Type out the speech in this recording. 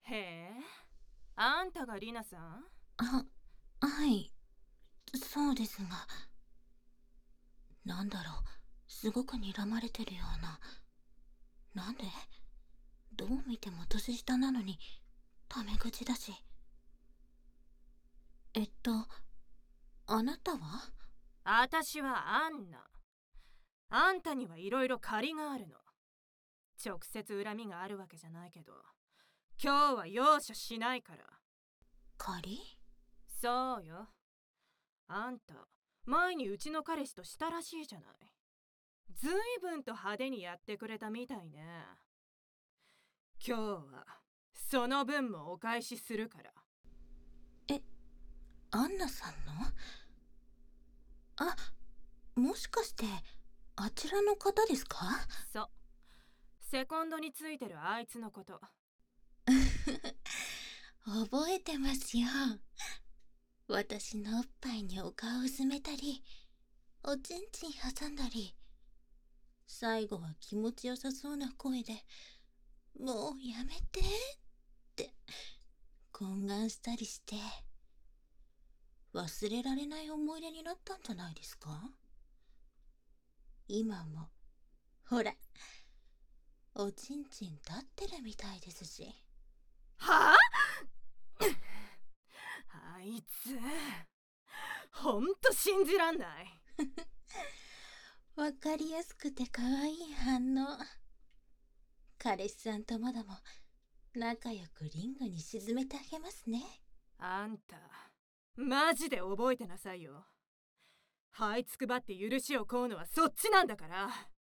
へえ、あんたがリナさん？ はい、そうですが。なんだろう、すごく睨まれてるような。なんで？どう見ても年下なのに、タメ口だし。あなたは？ あたしはアンナ。あんたにはいろいろ借りがあるの。直接恨みがあるわけじゃないけど、今日は容赦しないから。 借り？ そうよ。あんた、前にうちの彼氏としたらしいじゃない。ずいぶんと派手にやってくれたみたいね。今日はその分もお返しするから。 え、アンナさんの？あ、もしかして、あちらの方ですか？ そう。セコンドについてるあいつのこと。 覚えてますよ。私のおっぱいにお顔を埋めたり、おちんちん挟んだり、最後は気持ちよさそうな声で、もうやめてって懇願したりして、忘れられない思い出になったんじゃないですか？今も、ほら、おちんちん立ってるみたいですし。 はああいつ、ほんと信じらんない。 わかりやすくて可愛い反応。彼氏さんともども仲良くリングに沈めてあげますね。 あんた、マジで覚えてなさいよ。這いつくばって許しを請うのはそっちなんだから。